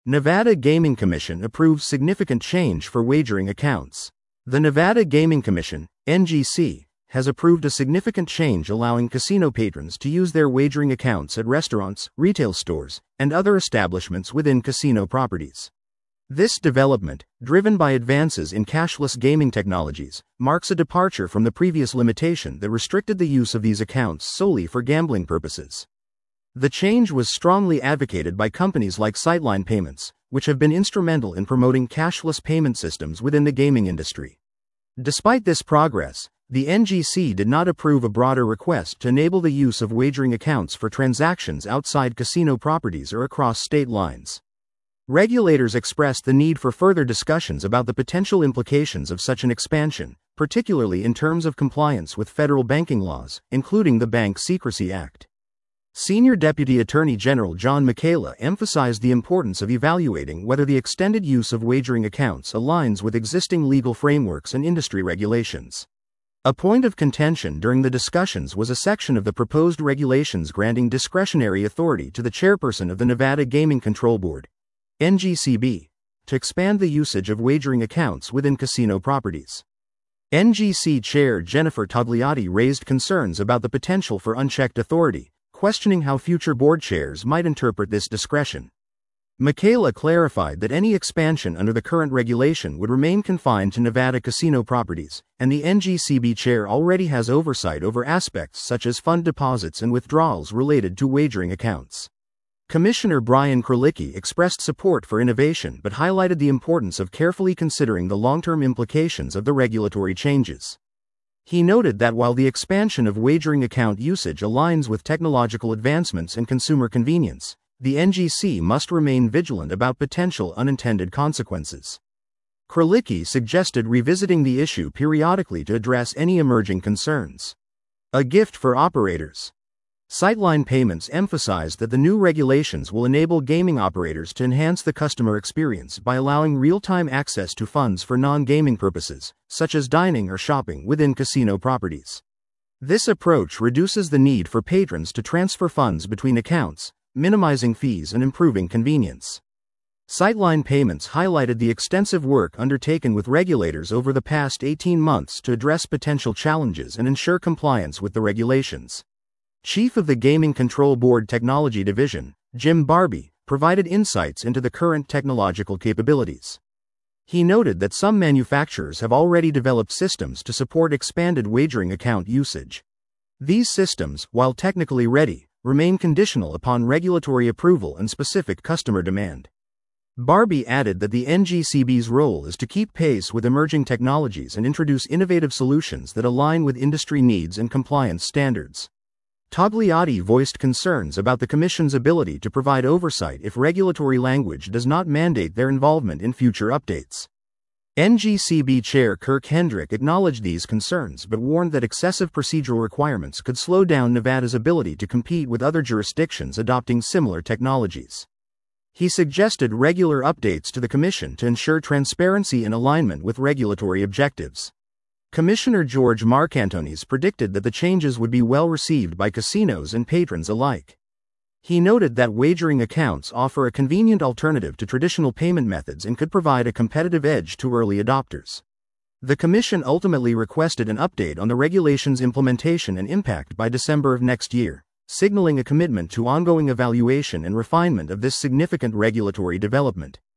Nevada Gaming Commission approves significant change for wagering accounts. The Nevada Gaming Commission, NGC, has approved a significant change allowing casino patrons to use their wagering accounts at restaurants, retail stores, and other establishments within casino properties. This development, driven by advances in cashless gaming technologies, marks a departure from the previous limitation that restricted the use of these accounts solely for gambling purposes. The change was strongly advocated by companies like Sightline Payments, which have been instrumental in promoting cashless payment systems within the gaming industry. Despite this progress, the NGC did not approve a broader request to enable the use of wagering accounts for transactions outside casino properties or across state lines. Regulators expressed the need for further discussions about the potential implications of such an expansion, particularly in terms of compliance with federal banking laws, including the Bank Secrecy Act. Senior Deputy Attorney General John Michaela emphasized the importance of evaluating whether the extended use of wagering accounts aligns with existing legal frameworks and industry regulations. A point of contention during the discussions was a section of the proposed regulations granting discretionary authority to the chairperson of the Nevada Gaming Control Board, NGCB, to expand the usage of wagering accounts within casino properties. NGC Chair Jennifer Togliatti raised concerns about the potential for unchecked authority, questioning how future board chairs might interpret this discretion. Michaela clarified that any expansion under the current regulation would remain confined to Nevada casino properties, and the NGCB chair already has oversight over aspects such as fund deposits and withdrawals related to wagering accounts. Commissioner Brian Krolicki expressed support for innovation but highlighted the importance of carefully considering the long-term implications of the regulatory changes. He noted that while the expansion of wagering account usage aligns with technological advancements and consumer convenience, the NGC must remain vigilant about potential unintended consequences. Krolicki suggested revisiting the issue periodically to address any emerging concerns. A gift for operators. Sightline Payments emphasized that the new regulations will enable gaming operators to enhance the customer experience by allowing real-time access to funds for non-gaming purposes, such as dining or shopping within casino properties. This approach reduces the need for patrons to transfer funds between accounts, minimizing fees and improving convenience. Sightline Payments highlighted the extensive work undertaken with regulators over the past 18 months to address potential challenges and ensure compliance with the regulations. Chief of the Gaming Control Board Technology Division, Jim Barbie, provided insights into the current technological capabilities. He noted that some manufacturers have already developed systems to support expanded wagering account usage. These systems, while technically ready, remain conditional upon regulatory approval and specific customer demand. Barbie added that the NGCB's role is to keep pace with emerging technologies and introduce innovative solutions that align with industry needs and compliance standards. Togliatti voiced concerns about the Commission's ability to provide oversight if regulatory language does not mandate their involvement in future updates. NGCB Chair Kirk Hendrick acknowledged these concerns but warned that excessive procedural requirements could slow down Nevada's ability to compete with other jurisdictions adopting similar technologies. He suggested regular updates to the Commission to ensure transparency and alignment with regulatory objectives. Commissioner George Marcantonis predicted that the changes would be well received by casinos and patrons alike. He noted that wagering accounts offer a convenient alternative to traditional payment methods and could provide a competitive edge to early adopters. The Commission ultimately requested an update on the regulation's implementation and impact by December of next year, signaling a commitment to ongoing evaluation and refinement of this significant regulatory development.